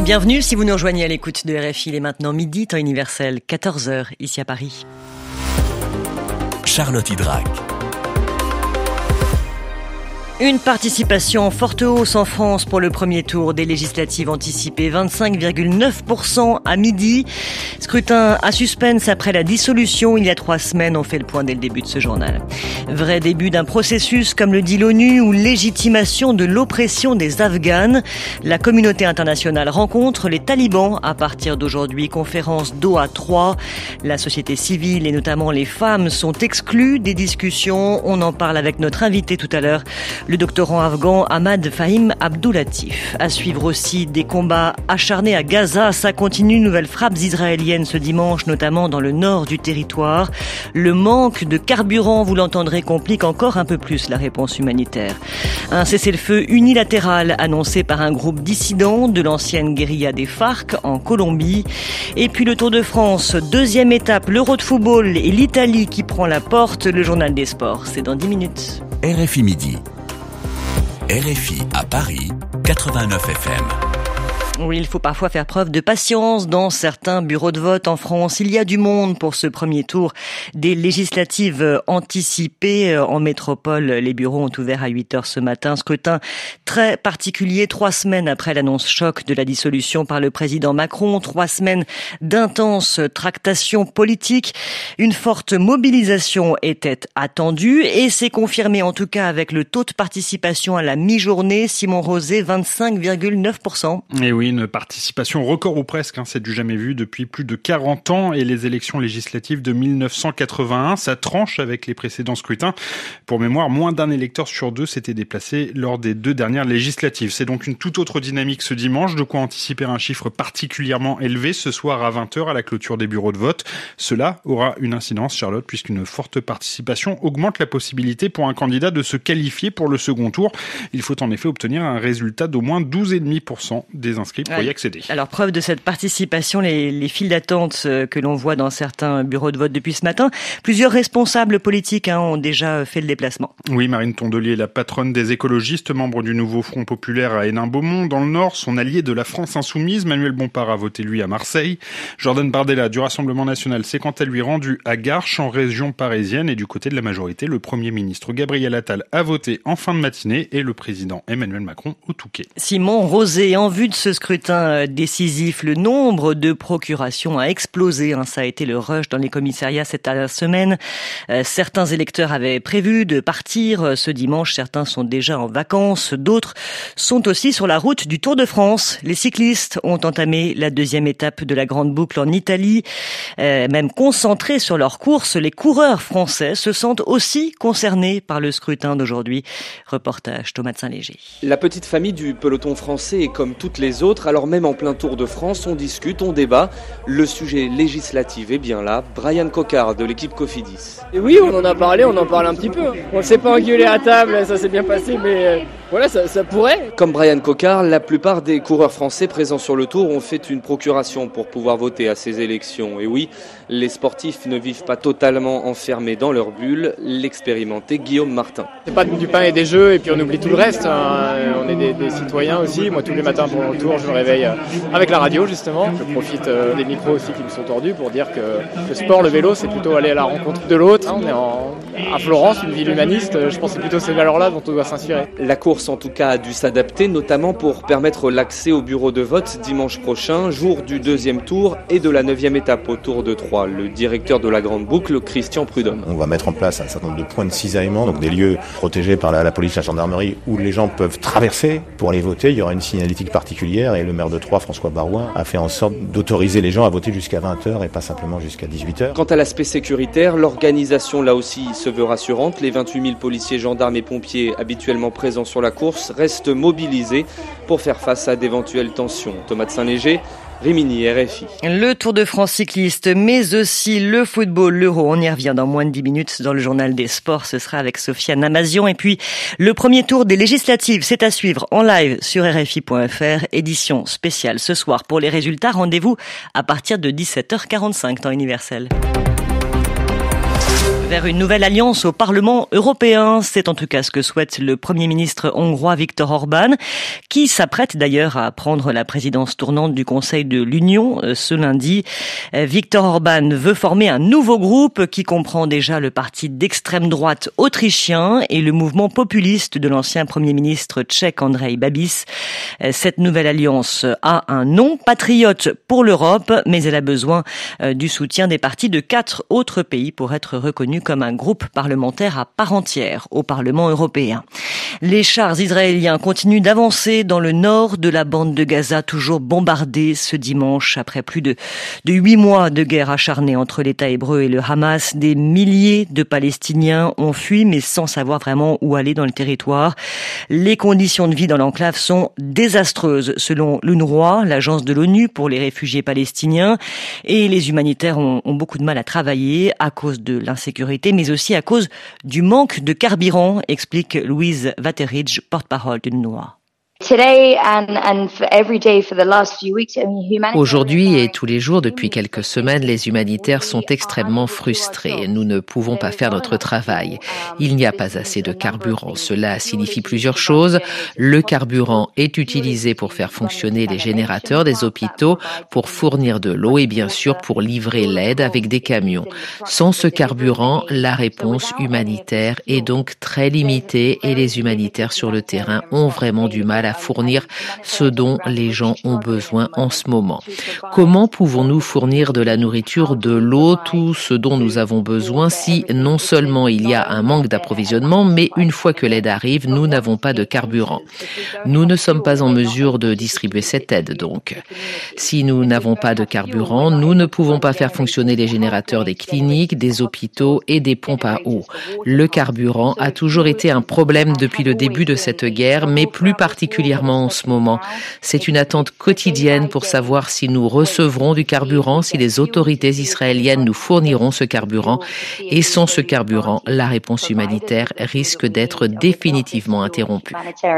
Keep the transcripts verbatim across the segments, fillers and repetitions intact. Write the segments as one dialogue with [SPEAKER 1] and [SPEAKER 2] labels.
[SPEAKER 1] Bienvenue si vous nous rejoignez à l'écoute de R F I. Il est maintenant midi, temps universel, quatorze heures, ici à Paris.
[SPEAKER 2] Charlotte Hydrac.
[SPEAKER 1] Une participation en forte hausse en France pour le premier tour des législatives anticipées, vingt-cinq virgule neuf pour cent à midi. Scrutin à suspense après la dissolution il y a trois semaines. On fait le point dès le début de ce journal. Vrai début d'un processus, comme le dit l'ONU, ou légitimation de l'oppression des Afghanes. La communauté internationale rencontre les talibans à partir d'aujourd'hui. Conférence Doha trois. La société civile et notamment les femmes sont exclues des discussions. On en parle avec notre invité tout à l'heure, le doctorant afghan Ahmad Fahim Abdoulatif. À suivre aussi des combats acharnés à Gaza. Ça continue, nouvelles frappes israéliennes ce dimanche, notamment dans le nord du territoire. Le manque de carburant, vous l'entendrez, complique encore un peu plus la réponse humanitaire. Un cessez-le-feu unilatéral annoncé par un groupe dissident de l'ancienne guérilla des FARC en Colombie. Et puis le Tour de France, deuxième étape, l'Euro de football et l'Italie qui prend la porte. Le journal des sports, c'est dans dix minutes.
[SPEAKER 2] R F I Midi. R F I à Paris, quatre-vingt-neuf F M.
[SPEAKER 1] Oui, il faut parfois faire preuve de patience dans certains bureaux de vote en France. Il y a du monde pour ce premier tour des législatives anticipées en métropole. Les bureaux ont ouvert à huit heures ce matin. Scrutin très particulier, trois semaines après l'annonce choc de la dissolution par le président Macron. Trois semaines d'intenses tractations politiques. Une forte mobilisation était attendue et c'est confirmé en tout cas avec le taux de participation à la mi-journée. Simon Rosé, vingt-cinq virgule neuf pour cent.
[SPEAKER 3] Et oui, une participation record ou presque, hein, c'est du jamais vu depuis plus de quarante ans et les élections législatives de mille neuf cent quatre-vingt-un, ça tranche avec les précédents scrutins. Pour mémoire, moins d'un électeur sur deux s'était déplacé lors des deux dernières législatives. C'est donc une toute autre dynamique ce dimanche, de quoi anticiper un chiffre particulièrement élevé ce soir à vingt heures à la clôture des bureaux de vote. Cela aura une incidence, Charlotte, puisqu'une forte participation augmente la possibilité pour un candidat de se qualifier pour le second tour. Il faut en effet obtenir un résultat d'au moins douze virgule cinq pour cent des inscrits pour y accéder.
[SPEAKER 1] Alors, preuve de cette participation, les, les files d'attente que l'on voit dans certains bureaux de vote depuis ce matin. Plusieurs responsables politiques hein, ont déjà fait le déplacement.
[SPEAKER 3] Oui, Marine Tondelier, la patronne des écologistes, membre du nouveau Front populaire à Hénin-Beaumont, dans le Nord, son allié de la France insoumise, Manuel Bompard, a voté lui à Marseille. Jordan Bardella du Rassemblement national s'est quant à lui rendu à Garches, en région parisienne, et du côté de la majorité, le Premier ministre Gabriel Attal a voté en fin de matinée et le président Emmanuel Macron au Touquet.
[SPEAKER 1] Simon Rosé, en vue de ce scrutin décisif, le nombre de procurations a explosé. Hein, ça a été le rush dans les commissariats cette semaine. Euh, certains électeurs avaient prévu de partir ce dimanche. Certains sont déjà en vacances. D'autres sont aussi sur la route du Tour de France. Les cyclistes ont entamé la deuxième étape de la Grande Boucle en Italie. Euh, même concentrés sur leur course, les coureurs français se sentent aussi concernés par le scrutin d'aujourd'hui. Reportage Thomas de Saint-Léger.
[SPEAKER 4] La petite famille du peloton français est comme toutes les autres. Alors même en plein Tour de France, on discute, on débat. Le sujet législatif est bien là. Brian Coquard de l'équipe Cofidis.
[SPEAKER 5] Et oui, on en a parlé, on en parle un petit peu. On ne s'est pas engueulé à table, ça s'est bien passé, mais euh, voilà, ça, ça pourrait.
[SPEAKER 4] Comme Brian Coquard, la plupart des coureurs français présents sur le Tour ont fait une procuration pour pouvoir voter à ces élections. Et oui, les sportifs ne vivent pas totalement enfermés dans leur bulle. L'expérimenté Guillaume Martin.
[SPEAKER 5] C'est pas du pain et des jeux et puis on oublie tout le reste. Hein. On est des, des citoyens aussi. Moi, tous les matins pour le Tour, je me réveille avec la radio justement. Je profite euh, des micros aussi qui me sont tordus pour dire que le sport, le vélo, c'est plutôt aller à la rencontre de l'autre. On est en, à Florence, une ville humaniste. Je pense que c'est plutôt ces valeurs-là dont on doit s'inspirer.
[SPEAKER 4] La course, en tout cas, a dû s'adapter, notamment pour permettre l'accès au bureau de vote dimanche prochain, jour du deuxième tour et de la neuvième étape au Tour de Troyes. Le directeur de la Grande Boucle, Christian Prudhomme.
[SPEAKER 6] On va mettre en place un certain nombre de points de cisaillement, donc des lieux protégés par la, la police, la gendarmerie, où les gens peuvent traverser pour aller voter. Il y aura une signalétique particulière et le maire de Troyes, François Barouin, a fait en sorte d'autoriser les gens à voter jusqu'à vingt heures et pas simplement jusqu'à dix-huit heures.
[SPEAKER 4] Quant à l'aspect sécuritaire, l'organisation là aussi se veut rassurante. Les vingt-huit mille policiers, gendarmes et pompiers habituellement présents sur la course restent mobilisés pour faire face à d'éventuelles tensions. Thomas de Saint-Léger, Rimini, R F I.
[SPEAKER 1] Le Tour de France cycliste, mais aussi le football, l'Euro. On y revient dans moins de dix minutes dans le journal des sports. Ce sera avec Sofiane Namazian. Et puis, le premier tour des législatives, c'est à suivre en live sur R F I point F R. Édition spéciale ce soir. Pour les résultats, rendez-vous à partir de dix-sept heures quarante-cinq, temps universel. vers une nouvelle alliance au Parlement européen. C'est en tout cas ce que souhaite le Premier ministre hongrois Viktor Orban, qui s'apprête d'ailleurs à prendre la présidence tournante du Conseil de l'Union ce lundi. Viktor Orban veut former un nouveau groupe qui comprend déjà le parti d'extrême droite autrichien et le mouvement populiste de l'ancien Premier ministre tchèque Andrej Babiš. Cette nouvelle alliance a un nom, Patriote pour l'Europe, mais elle a besoin du soutien des partis de quatre autres pays pour être reconnu comme un groupe parlementaire à part entière au Parlement européen. Les chars israéliens continuent d'avancer dans le nord de la bande de Gaza, toujours bombardée ce dimanche après plus de, de huit mois de guerre acharnée entre l'État hébreu et le Hamas. Des milliers de Palestiniens ont fui, mais sans savoir vraiment où aller dans le territoire. Les conditions de vie dans l'enclave sont désastreuses, selon l'UNRWA, l'agence de l'ONU pour les réfugiés palestiniens, et les humanitaires ont, ont beaucoup de mal à travailler à cause de l'insécurité, mais aussi à cause du manque de carburant, explique Louise Vaterich, porte-parole de l'UNRWA.
[SPEAKER 7] Aujourd'hui et tous les jours depuis quelques semaines, les humanitaires sont extrêmement frustrés. Nous ne pouvons pas faire notre travail. Il n'y a pas assez de carburant. Cela signifie plusieurs choses. Le carburant est utilisé pour faire fonctionner les générateurs des hôpitaux, pour fournir de l'eau et bien sûr pour livrer l'aide avec des camions. Sans ce carburant, la réponse humanitaire est donc très limitée et les humanitaires sur le terrain ont vraiment du mal à fournir ce dont les gens ont besoin en ce moment. Comment pouvons-nous fournir de la nourriture, de l'eau, tout ce dont nous avons besoin si non seulement il y a un manque d'approvisionnement, mais une fois que l'aide arrive, nous n'avons pas de carburant. Nous ne sommes pas en mesure de distribuer cette aide donc. Si nous n'avons pas de carburant, nous ne pouvons pas faire fonctionner les générateurs des cliniques, des hôpitaux et des pompes à eau. Le carburant a toujours été un problème depuis le début de cette guerre, mais plus particulièrement en ce moment. C'est une attente quotidienne pour savoir si nous recevrons du carburant, si les autorités israéliennes nous fourniront ce carburant. Et sans ce carburant, la réponse humanitaire risque d'être définitivement interrompue.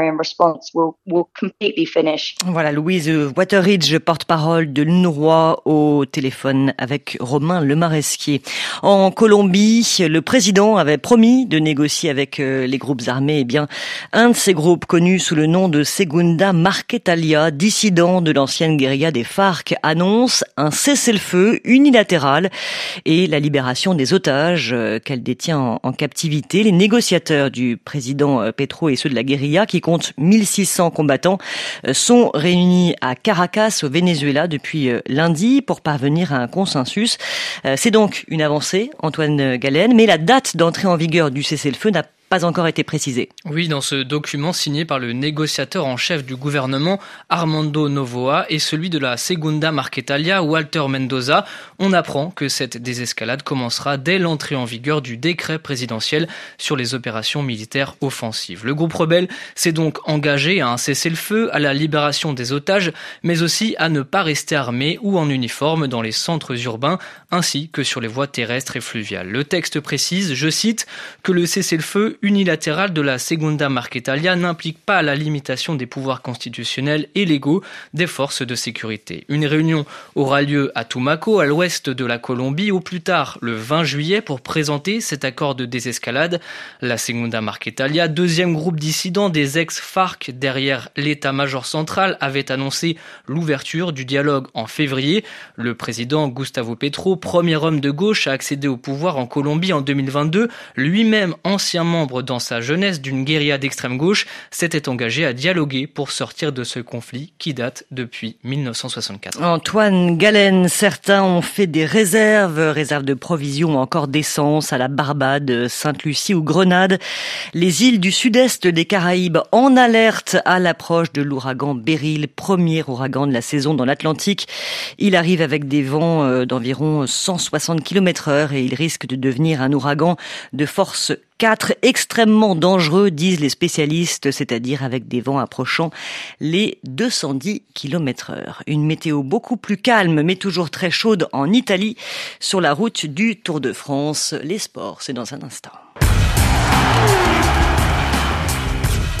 [SPEAKER 1] Voilà, Louise Wateridge, porte-parole de l'UNRWA, au téléphone avec Romain Lemaresquier. En Colombie, le président avait promis de négocier avec les groupes armés. Eh bien, un de ces groupes connus sous le nom de Segunda Marquetalia, dissident de l'ancienne guérilla des FARC, annonce un cessez-le-feu unilatéral et la libération des otages qu'elle détient en, en captivité. Les négociateurs du président Petro et ceux de la guérilla, qui comptent mille six cents combattants, sont réunis à Caracas, au Venezuela, depuis lundi pour parvenir à un consensus. C'est donc une avancée, Antoine Galen, mais la date d'entrée en vigueur du cessez-le-feu n'a pas encore été précisé.
[SPEAKER 8] Oui, dans ce document signé par le négociateur en chef du gouvernement, Armando Novoa, et celui de la Segunda Marquetalia, Walter Mendoza, on apprend que cette désescalade commencera dès l'entrée en vigueur du décret présidentiel sur les opérations militaires offensives. Le groupe rebelle s'est donc engagé à un cessez-le-feu, à la libération des otages, mais aussi à ne pas rester armé ou en uniforme dans les centres urbains, ainsi que sur les voies terrestres et fluviales. Le texte précise, je cite, que le cessez-le-feu unilatéral de la Segunda Marquetalia n'implique pas la limitation des pouvoirs constitutionnels et légaux des forces de sécurité. Une réunion aura lieu à Tumaco, à l'ouest de la Colombie, au plus tard le vingt juillet, pour présenter cet accord de désescalade. La Segunda Marquetalia, deuxième groupe dissident des ex-FARC derrière l'état-major central, avait annoncé l'ouverture du dialogue en février. Le président Gustavo Petro, premier homme de gauche à accéder au pouvoir en Colombie en deux mille vingt-deux, lui-même ancien membre dans sa jeunesse d'une guérilla d'extrême gauche, s'était engagé à dialoguer pour sortir de ce conflit qui date depuis mille neuf cent soixante-quatre.
[SPEAKER 1] Antoine Galen, certains ont fait des réserves, réserves de provisions ou encore d'essence à la Barbade, Sainte-Lucie ou Grenade. Les îles du sud-est des Caraïbes en alerte à l'approche de l'ouragan Beryl, premier ouragan de la saison dans l'Atlantique. Il arrive avec des vents d'environ cent soixante kilomètres heure et il risque de devenir un ouragan de force quatre, extrêmement dangereux, disent les spécialistes, c'est-à-dire avec des vents approchant les deux cent dix kilomètres heure. Une météo beaucoup plus calme, mais toujours très chaude en Italie, sur la route du Tour de France. Les sports, c'est dans un instant.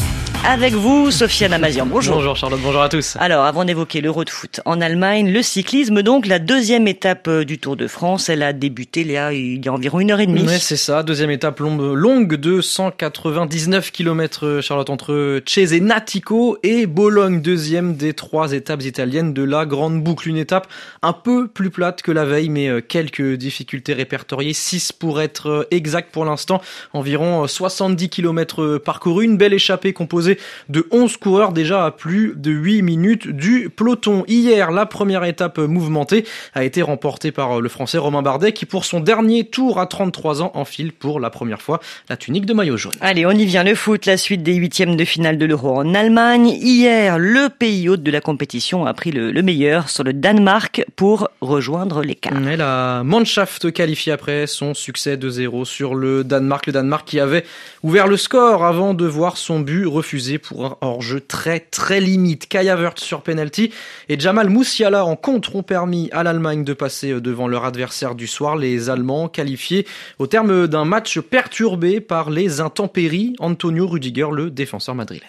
[SPEAKER 1] avec vous, Sofiane Amazian. Bonjour.
[SPEAKER 8] Bonjour Charlotte, bonjour à tous.
[SPEAKER 1] Alors, avant d'évoquer l'Euro de foot en Allemagne, le cyclisme, donc la deuxième étape du Tour de France, elle a débuté là, il y a environ une heure et demie.
[SPEAKER 8] Oui, c'est ça, deuxième étape longue de cent quatre-vingt-dix-neuf kilomètres, Charlotte, entre Cesenatico et Bologne, deuxième des trois étapes italiennes de la grande boucle. Une étape un peu plus plate que la veille, mais quelques difficultés répertoriées, six pour être exact pour l'instant, environ soixante-dix kilomètres parcourus, une belle échappée composée de onze coureurs déjà à plus de huit minutes du peloton. Hier, la première étape mouvementée a été remportée par le Français Romain Bardet qui pour son dernier tour à trente-trois ans enfile pour la première fois la tunique de maillot jaune.
[SPEAKER 1] Allez, on y vient, le foot, la suite des huitièmes de finale de l'Euro en Allemagne. Hier, le pays hôte de la compétition a pris le, le meilleur sur le Danemark pour rejoindre l'écart.
[SPEAKER 8] Et la Mannschaft qualifiée après son succès deux zéro sur le Danemark. Le Danemark qui avait ouvert le score avant de voir son but refusé pour un hors-jeu très très limite. Kai Havertz sur penalty et Jamal Musiala en contre ont permis à l'Allemagne de passer devant leur adversaire du soir, les Allemands qualifiés au terme d'un match perturbé par les intempéries. Antonio Rüdiger, le défenseur madrilène.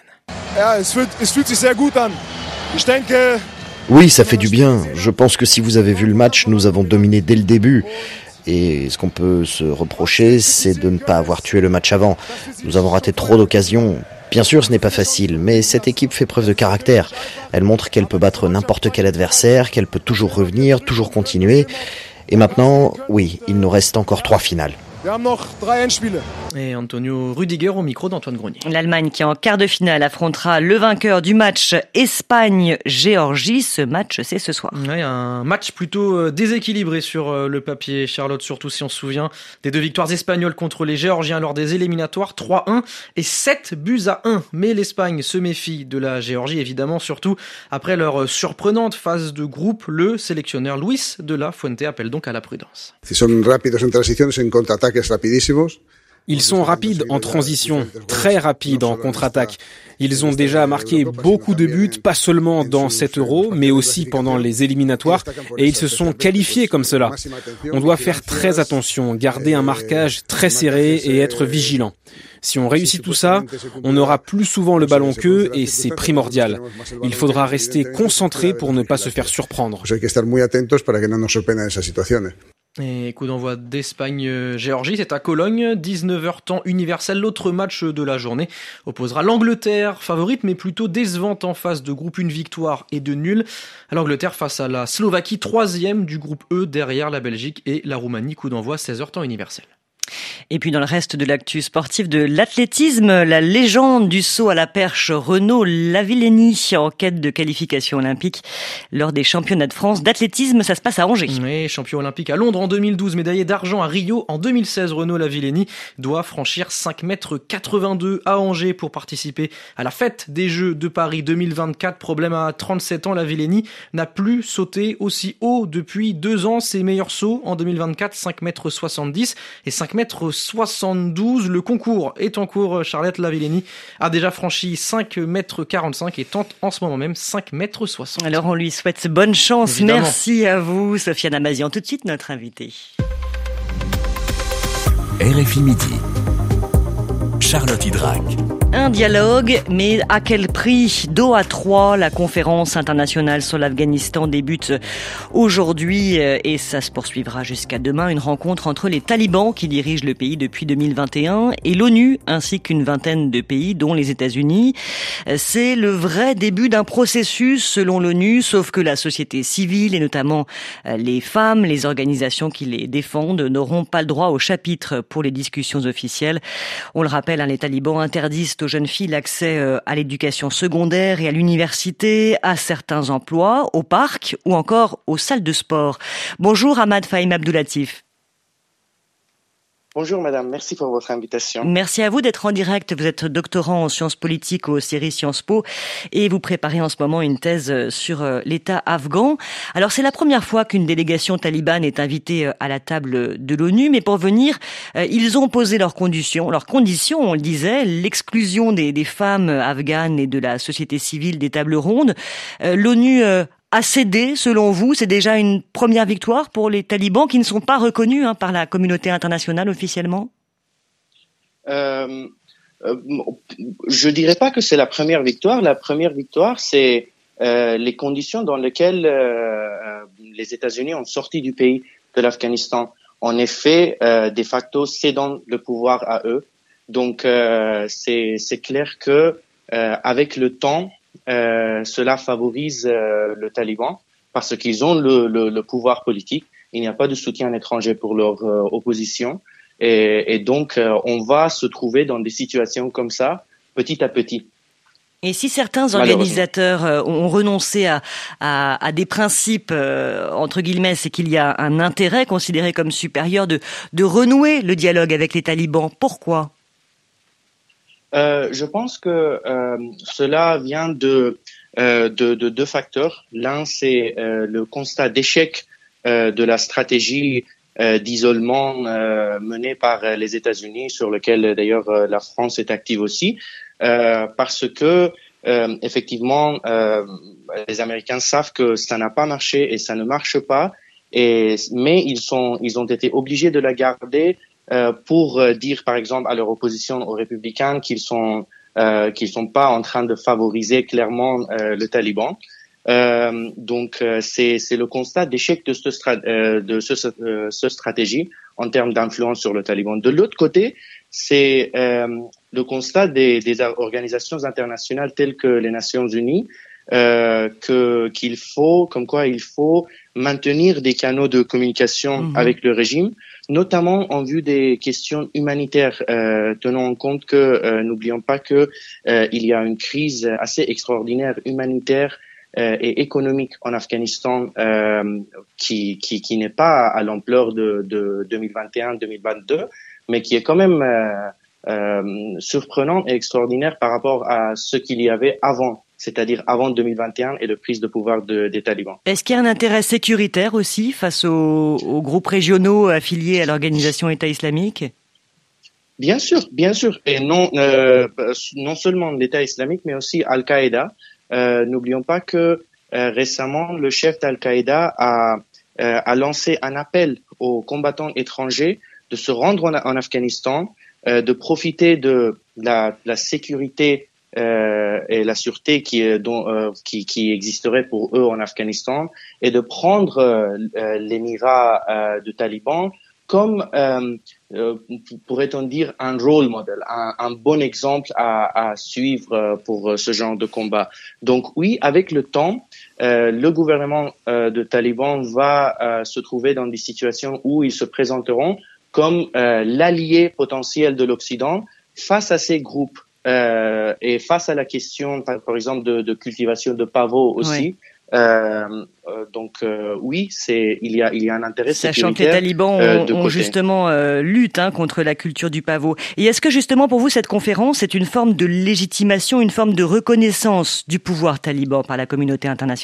[SPEAKER 9] Oui, ça fait du bien. Je pense que si vous avez vu le match, nous avons dominé dès le début. Et ce qu'on peut se reprocher, c'est de ne pas avoir tué le match avant. Nous avons raté trop d'occasions. Bien sûr, ce n'est pas facile, mais cette équipe fait preuve de caractère. Elle montre qu'elle peut battre n'importe quel adversaire, qu'elle peut toujours revenir, toujours continuer. Et maintenant, oui, il nous reste encore trois finales.
[SPEAKER 8] Et Antonio Rüdiger au micro d'Antoine Grenier.
[SPEAKER 1] L'Allemagne qui en quart de finale affrontera le vainqueur du match Espagne-Géorgie. Ce match, c'est ce soir.
[SPEAKER 8] Ouais, un match plutôt déséquilibré sur le papier, Charlotte, surtout si on se souvient des deux victoires espagnoles contre les Géorgiens lors des éliminatoires, trois un et sept buts à un. Mais l'Espagne se méfie de la Géorgie, évidemment, surtout après leur surprenante phase de groupe. Le sélectionneur Luis de la Fuente appelle donc à la prudence.
[SPEAKER 10] Si sont rapidos en transiciones, en contre-ataques rapidísimos.
[SPEAKER 11] Ils sont rapides en transition, très rapides en contre-attaque. Ils ont déjà marqué beaucoup de buts, pas seulement dans cet Euro, mais aussi pendant les éliminatoires, et ils se sont qualifiés comme cela. On doit faire très attention, garder un marquage très serré et être vigilant. Si on réussit tout ça, on aura plus souvent le ballon qu'eux et c'est primordial. Il faudra rester concentré pour ne pas se faire surprendre.
[SPEAKER 8] Et coup d'envoi d'Espagne-Géorgie, c'est à Cologne, dix-neuf heures temps universel. L'autre match de la journée opposera l'Angleterre, favorite mais plutôt décevante en phase de groupe, une victoire et deux nuls. À l'Angleterre face à la Slovaquie, troisième du groupe E derrière la Belgique et la Roumanie. Coup d'envoi seize heures temps universel.
[SPEAKER 1] Et puis dans le reste de l'actu sportif de l'athlétisme, la légende du saut à la perche Renaud Lavillenie en quête de qualification olympique lors des championnats de France d'athlétisme. Ça se passe à Angers.
[SPEAKER 8] Oui, champion olympique à Londres en deux mille douze, médaillé d'argent à Rio en deux mille seize, Renaud Lavillenie doit franchir cinq mètres quatre-vingt-deux à Angers pour participer à la fête des Jeux de Paris deux mille vingt-quatre. Problème, à trente-sept ans, Lavillenie n'a plus sauté aussi haut depuis deux ans. Ses meilleurs sauts en deux mille vingt-quatre, cinq mètres soixante-dix et cinq mètres soixante-douze. Le concours est en cours. Charlotte Lavillenie a déjà franchi cinq mètres quarante-cinq et tente en ce moment même cinq mètres soixante.
[SPEAKER 1] Alors on lui souhaite bonne chance. Évidemment. Merci à vous, Sofiane Amazian. Tout de suite, notre invité.
[SPEAKER 2] R F I Midi. Charlotte Hydrac.
[SPEAKER 1] Un dialogue, mais à quel prix? Doha trois, la conférence internationale sur l'Afghanistan débute aujourd'hui et ça se poursuivra jusqu'à demain. Une rencontre entre les talibans qui dirigent le pays depuis deux mille vingt et un et l'ONU ainsi qu'une vingtaine de pays dont les États-Unis. C'est le vrai début d'un processus selon l'ONU, sauf que la société civile et notamment les femmes, les organisations qui les défendent n'auront pas le droit au chapitre pour les discussions officielles. On le rappelle, les talibans interdisent aux jeunes filles l'accès à l'éducation secondaire et à l'université, à certains emplois, au parc ou encore aux salles de sport. Bonjour Ahmad Fahim Abdoulatif.
[SPEAKER 12] Bonjour madame, merci pour votre invitation.
[SPEAKER 1] Merci à vous d'être en direct. Vous êtes doctorant en sciences politiques aux séries Sciences Po et vous préparez en ce moment une thèse sur l'État afghan. Alors c'est la première fois qu'une délégation talibane est invitée à la table de l'ONU, mais pour venir, ils ont posé leurs conditions. Leurs conditions, on le disait, l'exclusion des, des femmes afghanes et de la société civile des tables rondes. L'ONU a cédé, selon vous? C'est déjà une première victoire pour les talibans qui ne sont pas reconnus hein, par la communauté internationale officiellement?
[SPEAKER 12] euh, euh, je dirais pas que c'est la première victoire. La première victoire, c'est euh, les conditions dans lesquelles euh, les États-Unis ont sorti du pays de l'Afghanistan. En effet, euh, de facto, cédant le pouvoir à eux. Donc, euh, c'est, c'est clair que euh, avec le temps, euh, cela favorise euh, le Taliban parce qu'ils ont le, le, le pouvoir politique. Il n'y a pas de soutien étranger pour leur euh, opposition. Et, et donc, euh, on va se trouver dans des situations comme ça, petit à petit.
[SPEAKER 1] Et si certains organisateurs ont renoncé à, à, à des principes, euh, entre guillemets, c'est qu'il y a un intérêt considéré comme supérieur de, de renouer le dialogue avec les talibans. Pourquoi ?
[SPEAKER 12] euh, Je pense que euh, cela vient de, euh, de, de deux facteurs. L'un, c'est euh, le constat d'échec euh, de la stratégie euh, d'isolement euh, menée par les États-Unis, sur lequel d'ailleurs euh, la France est active aussi. Euh, parce que euh, effectivement, euh, les Américains savent que ça n'a pas marché et ça ne marche pas. Et mais ils sont, ils ont été obligés de la garder euh, pour dire, par exemple, à leur opposition aux Républicains qu'ils sont, euh, qu'ils sont pas en train de favoriser clairement euh, le Taliban. Euh, donc euh, c'est, c'est le constat d'échec de ce, stra- euh, de ce, euh, ce stratégie en termes d'influence sur le Taliban. De l'autre côté, c'est euh, le constat des, des organisations internationales telles que les Nations Unies, euh, que qu'il faut, comme quoi il faut maintenir des canaux de communication mmh. avec le régime, notamment en vue des questions humanitaires. Euh, tenons en compte que, euh, n'oublions pas que euh, il y a une crise assez extraordinaire humanitaire euh, et économique en Afghanistan euh, qui, qui, qui n'est pas à l'ampleur de, de deux mille vingt et un deux mille vingt-deux, mais qui est quand même euh, euh, surprenant et extraordinaire par rapport à ce qu'il y avait avant, c'est-à-dire avant deux mille vingt et un et la prise de pouvoir de, des talibans.
[SPEAKER 1] Est-ce qu'il y a un intérêt sécuritaire aussi face aux, aux groupes régionaux affiliés à l'organisation État islamique ?
[SPEAKER 12] Bien sûr, bien sûr. Et non, euh, non seulement l'État islamique, mais aussi Al-Qaïda. Euh, n'oublions pas que euh, récemment, le chef d'Al-Qaïda a, euh, a lancé un appel aux combattants étrangers de se rendre en, en Afghanistan, euh, de profiter de la, la sécurité euh, et la sûreté qui, dont, euh, qui, qui existerait pour eux en Afghanistan et de prendre euh, l'émirat euh, de Taliban comme, euh, euh, pourrait-on dire, un role model, un, un bon exemple à, à suivre pour ce genre de combat. Donc oui, avec le temps, euh, le gouvernement euh, de Taliban va euh, se trouver dans des situations où ils se présenteront comme euh, l'allié potentiel de l'Occident face à ces groupes euh, et face à la question, par, par exemple, de, de cultivation de pavots aussi. Oui. Euh, euh, donc euh, oui, c'est il y a il y a un intérêt
[SPEAKER 1] sachant que les talibans
[SPEAKER 12] euh,
[SPEAKER 1] ont, ont justement euh, lutte hein, contre la culture du pavot. Et est-ce que justement pour vous cette conférence est une forme de légitimation, une forme de reconnaissance du pouvoir taliban par la communauté internationale ?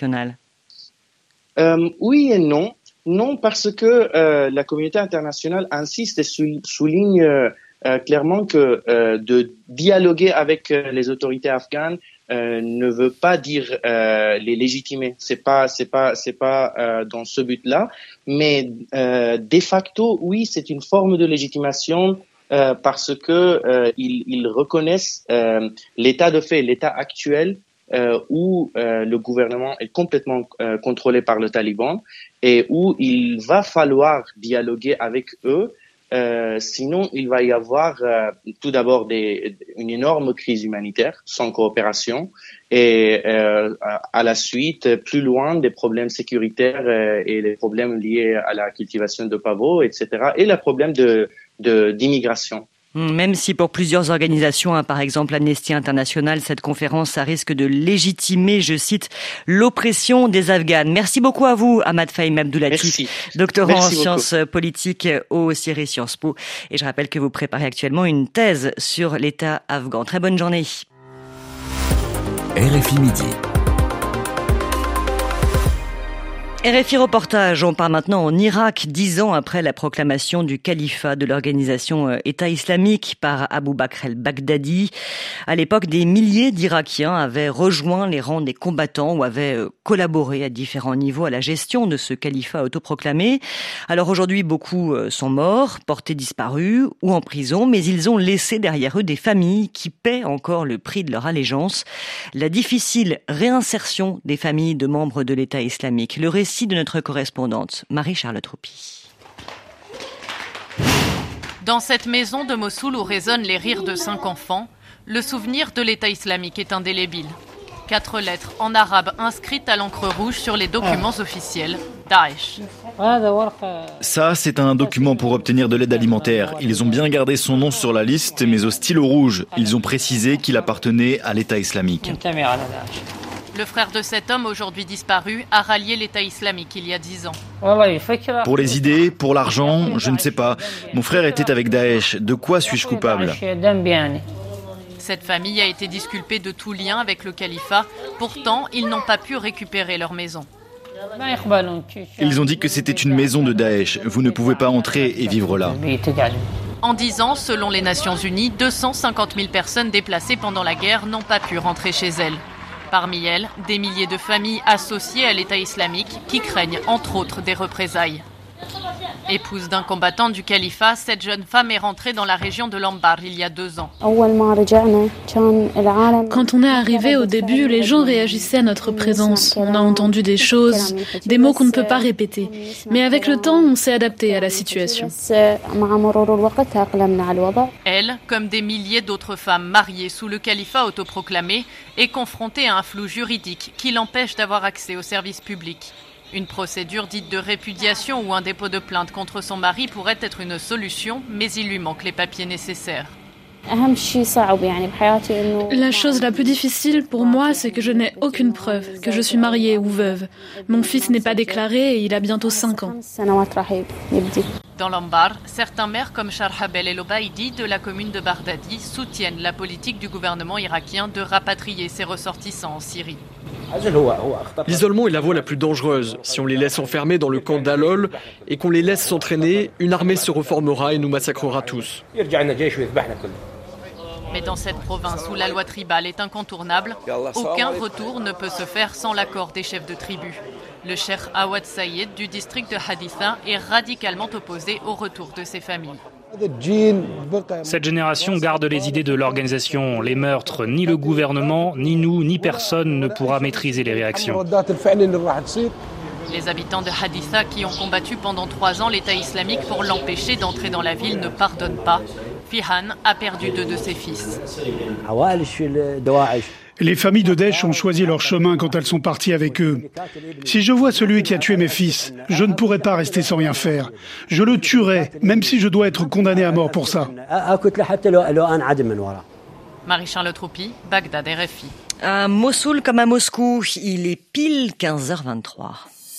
[SPEAKER 12] euh, Oui et non. Non, parce que euh, la communauté internationale insiste et sou- souligne euh, euh, clairement que euh, de dialoguer avec euh, les autorités afghanes euh, ne veut pas dire euh, les légitimer. C'est pas, c'est pas, c'est pas euh, dans ce but-là. Mais euh, de facto, oui, c'est une forme de légitimation euh, parce que euh, ils, ils reconnaissent euh, l'état de fait, l'état actuel. Euh, où euh, le gouvernement est complètement euh, contrôlé par le Taliban et où il va falloir dialoguer avec eux, euh, sinon il va y avoir euh, tout d'abord des, une énorme crise humanitaire sans coopération et euh, à la suite, plus loin, des problèmes sécuritaires euh, et les problèmes liés à la cultivation de pavots, et cetera et le problème de, de d'immigration.
[SPEAKER 1] Même si pour plusieurs organisations, hein, par exemple Amnesty International, cette conférence, ça risque de légitimer, je cite, l'oppression des Afghanes. Merci beaucoup à vous, Ahmad Fahim Abdoulatif, doctorant Merci en sciences beaucoup. politiques au C I R I Sciences Po. Et je rappelle que vous préparez actuellement une thèse sur l'État afghan. Très bonne journée.
[SPEAKER 2] R F I Midi.
[SPEAKER 1] R F I Reportage, on part maintenant en Irak, dix ans après la proclamation du califat de l'organisation État islamique par Abou Bakr el-Baghdadi. À l'époque, des milliers d'Irakiens avaient rejoint les rangs des combattants ou avaient collaboré à différents niveaux à la gestion de ce califat autoproclamé. Alors aujourd'hui, beaucoup sont morts, portés disparus ou en prison, mais ils ont laissé derrière eux des familles qui paient encore le prix de leur allégeance. La difficile réinsertion des familles de membres de l'État islamique. Le récit de notre correspondante, Marie-Charlotte Roupy.
[SPEAKER 13] Dans cette maison de Mossoul où résonnent les rires de cinq enfants, le souvenir de l'État islamique est indélébile. Quatre lettres en arabe inscrites à l'encre rouge sur les documents officiels. Daesh.
[SPEAKER 14] Ça, c'est un document pour obtenir de l'aide alimentaire. Ils ont bien gardé son nom sur la liste, mais au stylo rouge. Ils ont précisé qu'il appartenait à l'État islamique.
[SPEAKER 13] Le frère de cet homme, aujourd'hui disparu, a rallié l'État islamique il y a dix ans.
[SPEAKER 14] Pour les idées, pour l'argent, je ne sais pas. Mon frère était avec Daesh. De quoi suis-je coupable ?
[SPEAKER 13] Cette famille a été disculpée de tout lien avec le califat. Pourtant, ils n'ont pas pu récupérer leur maison.
[SPEAKER 14] Ils ont dit que c'était une maison de Daesh. Vous ne pouvez pas entrer et vivre là.
[SPEAKER 13] En dix ans, selon les Nations Unies, deux cent cinquante mille personnes déplacées pendant la guerre n'ont pas pu rentrer chez elles. Parmi elles, des milliers de familles associées à l'État islamique qui craignent entre autres des représailles. Épouse d'un combattant du califat, cette jeune femme est rentrée dans la région de l'Anbar il y a deux ans.
[SPEAKER 15] Quand on est arrivé au début, les gens réagissaient à notre présence. On a entendu des choses, des mots qu'on ne peut pas répéter. Mais avec le temps, on s'est adapté à la situation.
[SPEAKER 13] Elle, comme des milliers d'autres femmes mariées sous le califat autoproclamé, est confrontée à un flou juridique qui l'empêche d'avoir accès aux services publics. Une procédure dite de répudiation ou un dépôt de plainte contre son mari pourrait être une solution, mais il lui manque les papiers nécessaires.
[SPEAKER 15] La chose la plus difficile pour moi, c'est que je n'ai aucune preuve que je suis mariée ou veuve. Mon fils n'est pas déclaré et il a bientôt cinq ans.
[SPEAKER 13] Dans l'Anbar, certains maires comme Sharhabel El Obaidi de la commune de Baghdadi soutiennent la politique du gouvernement irakien de rapatrier ses ressortissants en Syrie.
[SPEAKER 16] L'isolement est la voie la plus dangereuse. Si on les laisse enfermer dans le camp d'Alol et qu'on les laisse s'entraîner, une armée se reformera et nous massacrera tous.
[SPEAKER 13] Mais dans cette province où la loi tribale est incontournable, aucun retour ne peut se faire sans l'accord des chefs de tribu. Le cheikh Awad Saïd du district de Haditha est radicalement opposé au retour de ses familles.
[SPEAKER 17] Cette génération garde les idées de l'organisation, les meurtres. Ni le gouvernement, ni nous, ni personne ne pourra maîtriser les réactions.
[SPEAKER 13] Les habitants de Haditha qui ont combattu pendant trois ans l'État islamique pour l'empêcher d'entrer dans la ville ne pardonnent pas. Fihan a perdu deux de ses fils.
[SPEAKER 18] Les familles de Daesh ont choisi leur chemin quand elles sont parties avec eux. Si je vois celui qui a tué mes fils, je ne pourrai pas rester sans rien faire. Je le tuerai, même si je dois être condamné à mort pour ça.
[SPEAKER 13] Marie-Charlotte Roupy, Bagdad, R F I.
[SPEAKER 1] À Mossoul comme à Moscou, il est pile quinze heures vingt-trois.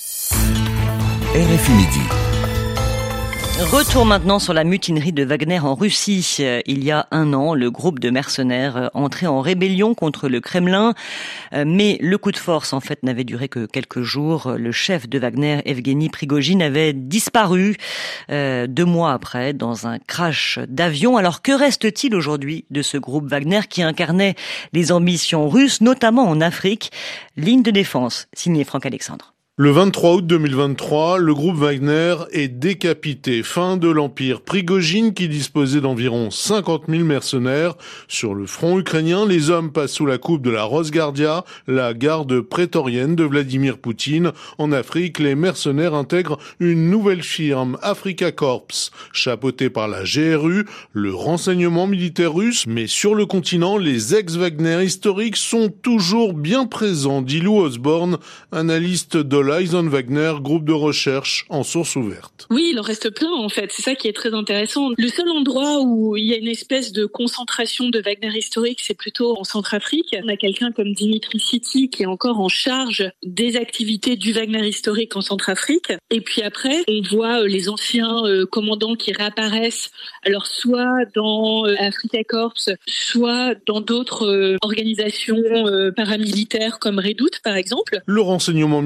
[SPEAKER 2] R F I Midi.
[SPEAKER 1] Retour maintenant sur la mutinerie de Wagner en Russie. Il y a un an, le groupe de mercenaires entrait en rébellion contre le Kremlin. Mais le coup de force, en fait, n'avait duré que quelques jours. Le chef de Wagner, Evgeny Prigojine, avait disparu euh, deux mois après dans un crash d'avion. Alors que reste-t-il aujourd'hui de ce groupe Wagner qui incarnait les ambitions russes, notamment en Afrique? Ligne de défense, signé Franck Alexandre.
[SPEAKER 19] Le vingt-trois août deux mille vingt-trois, le groupe Wagner est décapité. Fin de l'empire. Prigojine, qui disposait d'environ cinquante mille mercenaires. Sur le front ukrainien, les hommes passent sous la coupe de la Rosgardia, la garde prétorienne de Vladimir Poutine. En Afrique, les mercenaires intègrent une nouvelle firme, Africa Corps, chapeautée par la G R U, le renseignement militaire russe. Mais sur le continent, les ex-Wagner historiques sont toujours bien présents, dit Lou Osborne, analyste de Lyson Wagner, groupe de recherche en source ouverte.
[SPEAKER 20] Oui, il en reste plein en fait, c'est ça qui est très intéressant. Le seul endroit où il y a une espèce de concentration de Wagner historique, c'est plutôt en Centrafrique. On a quelqu'un comme Dimitri Siti qui est encore en charge des activités du Wagner historique en Centrafrique. Et puis après, on voit les anciens euh, commandants qui réapparaissent, alors soit dans euh, Africa Corps, soit dans d'autres euh, organisations euh, paramilitaires comme Redoute par exemple.
[SPEAKER 19] Le renseignement militaire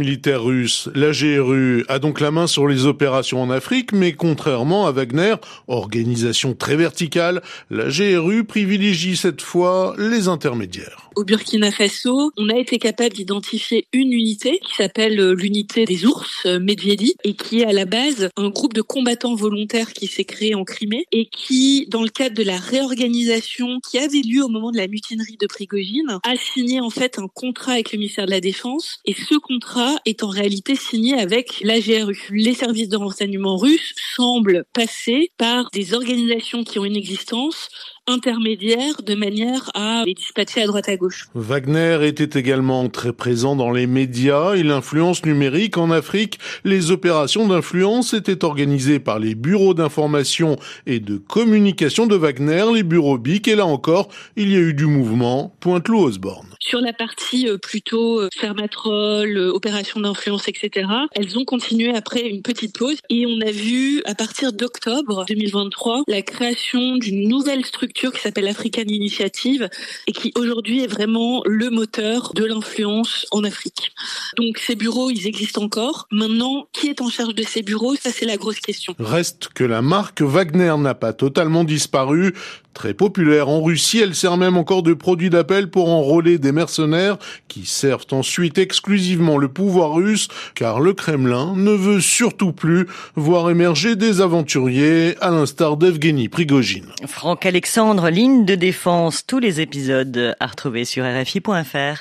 [SPEAKER 19] russe. La G R U a donc la main sur les opérations en Afrique, mais contrairement à Wagner, organisation très verticale, la G R U privilégie cette fois les intermédiaires.
[SPEAKER 20] Au Burkina Faso, on a été capable d'identifier une unité qui s'appelle l'unité des ours, Medvedi, et qui est à la base un groupe de combattants volontaires qui s'est créé en Crimée et qui, dans le cadre de la réorganisation qui avait lieu au moment de la mutinerie de Prigojine, a signé en fait un contrat avec le ministère de la Défense, et ce contrat est en réalité signé avec la G R U. Les services de renseignement russes semblent passer par des organisations qui ont une existence intermédiaires de manière à les dispatcher à droite à gauche.
[SPEAKER 19] Wagner était également très présent dans les médias et l'influence numérique en Afrique. Les opérations d'influence étaient organisées par les bureaux d'information et de communication de Wagner, les bureaux B I C, et là encore, il y a eu du mouvement. Pointe-Loup-Osborne.
[SPEAKER 20] Sur la partie plutôt Fermatrol, opération d'influence, et cetera, elles ont continué après une petite pause et on a vu à partir d'octobre deux mille vingt-trois la création d'une nouvelle structure qui s'appelle African Initiative et qui aujourd'hui est vraiment le moteur de l'influence en Afrique. Donc ces bureaux, ils existent encore. Maintenant, qui est en charge de ces bureaux? Ça, c'est la grosse question.
[SPEAKER 19] Reste que la marque Wagner n'a pas totalement disparu. Très populaire en Russie, elle sert même encore de produit d'appel pour enrôler des mercenaires qui servent ensuite exclusivement le pouvoir russe, car le Kremlin ne veut surtout plus voir émerger des aventuriers à l'instar d'Evgeny Prigojine.
[SPEAKER 1] Franck Alexandre, ligne de défense, tous les épisodes à retrouver sur R F I point F R.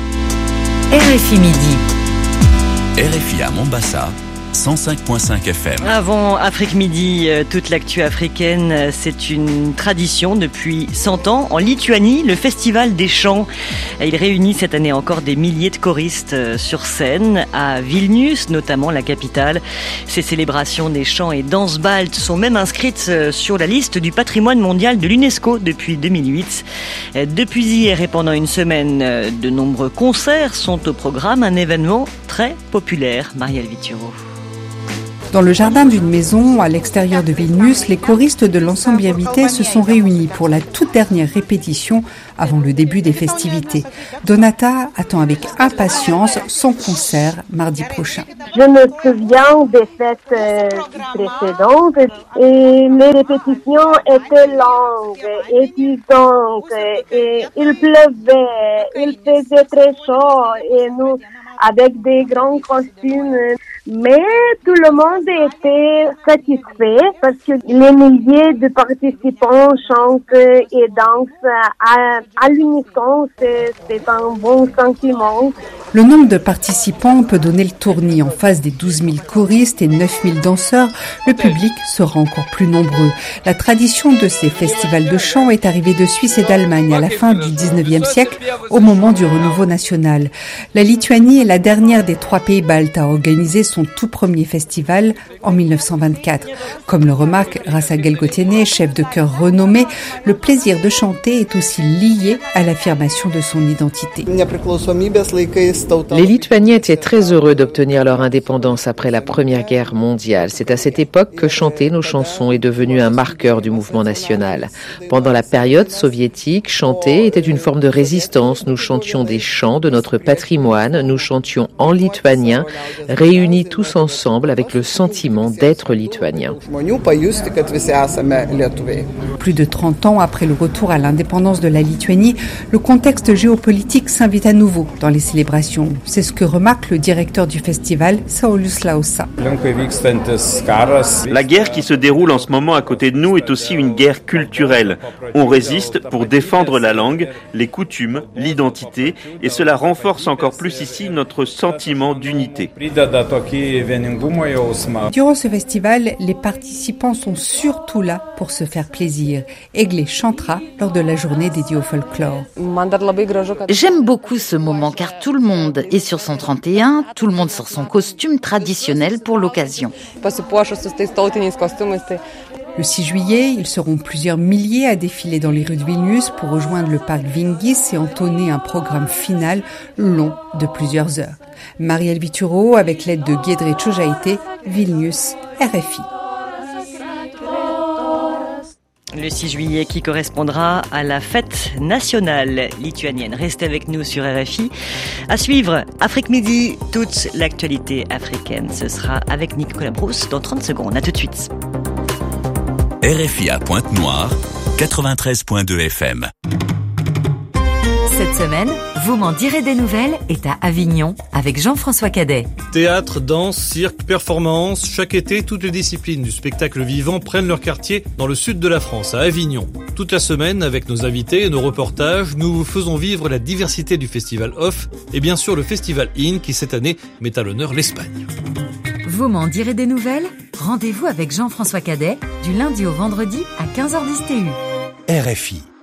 [SPEAKER 2] R F I Midi. R F I à Mombasa. cent cinq virgule cinq F M.
[SPEAKER 1] Avant Afrique Midi, toute l'actu africaine, c'est une tradition depuis cent ans. En Lituanie, le Festival des chants, il réunit cette année encore des milliers de choristes sur scène à Vilnius, notamment la capitale. Ces célébrations des chants et danses baltes sont même inscrites sur la liste du patrimoine mondial de l'UNESCO depuis deux mille huit. Depuis hier et pendant une semaine, de nombreux concerts sont au programme, un événement très populaire. Marielle Vituro.
[SPEAKER 21] Dans le jardin d'une maison à l'extérieur de Vilnius, les choristes de l'ensemble invité se sont réunis pour la toute dernière répétition avant le début des festivités. Donata attend avec impatience son concert mardi prochain.
[SPEAKER 22] Je me souviens des fêtes précédentes et les répétitions étaient longues, épuisantes, et il pleuvait, il faisait très chaud et nous avec des grands costumes. Mais tout le monde était satisfait parce que les milliers de participants chantent et dansent à, à l'unisson. C'est, c'est un bon sentiment.
[SPEAKER 21] Le nombre de participants peut donner le tournis. En face des douze mille choristes et neuf mille danseurs, le public sera encore plus nombreux. La tradition de ces festivals de chant est arrivée de Suisse et d'Allemagne à la fin du dix-neuvième siècle, au moment du renouveau national. La Lituanie est la dernière des trois pays baltes à organiser son tout premier festival en mille neuf cent vingt-quatre. Comme le remarque Rasa Gelgotene, chef de chœur renommé, le plaisir de chanter est aussi lié à l'affirmation de son identité.
[SPEAKER 7] Les Lituaniens étaient très heureux d'obtenir leur indépendance après la Première Guerre mondiale. C'est à cette époque que chanter nos chansons est devenu un marqueur du mouvement national. Pendant la période soviétique, chanter était une forme de résistance. Nous chantions des chants de notre patrimoine, nous chantions en lituanien, réunis tous ensemble avec le sentiment d'être lituaniens.
[SPEAKER 21] Plus de trente ans après le retour à l'indépendance de la Lituanie, le contexte géopolitique s'invite à nouveau dans les célébrations. C'est ce que remarque le directeur du festival, Saulius Lausa.
[SPEAKER 23] La guerre qui se déroule en ce moment à côté de nous est aussi une guerre culturelle. On résiste pour défendre la langue, les coutumes, l'identité, et cela renforce encore plus ici notre sentiment d'unité.
[SPEAKER 21] Durant ce festival, les participants sont surtout là pour se faire plaisir. Eglé chantera lors de la journée dédiée au folklore.
[SPEAKER 24] J'aime beaucoup ce moment car tout le monde est sur son trente et un, tout le monde sur son costume traditionnel pour l'occasion.
[SPEAKER 21] Le six juillet, ils seront plusieurs milliers à défiler dans les rues de Vilnius pour rejoindre le parc Vingis et entonner un programme final long de plusieurs heures. Marielle Vituro, avec l'aide de Giedrė Čiužaitė, Vilnius, R F I.
[SPEAKER 1] Le six juillet qui correspondra à la fête nationale lituanienne. Restez avec nous sur R F I. À suivre, Afrique Midi, toute l'actualité africaine. Ce sera avec Nicolas Brousse dans trente secondes. À tout de suite.
[SPEAKER 2] R F I à Pointe-Noire, quatre-vingt-treize virgule deux F M.
[SPEAKER 3] Cette semaine, Vous m'en direz des nouvelles est à Avignon avec Jean-François Cadet.
[SPEAKER 4] Théâtre, danse, cirque, performance, chaque été, toutes les disciplines du spectacle vivant prennent leur quartier dans le sud de la France, à Avignon. Toute la semaine, avec nos invités et nos reportages, nous vous faisons vivre la diversité du festival Off et bien sûr le festival In qui cette année met à l'honneur l'Espagne.
[SPEAKER 3] Vous m'en direz des nouvelles ? Rendez-vous avec Jean-François Cadet du lundi au vendredi à quinze heures dix T U.
[SPEAKER 5] R F I.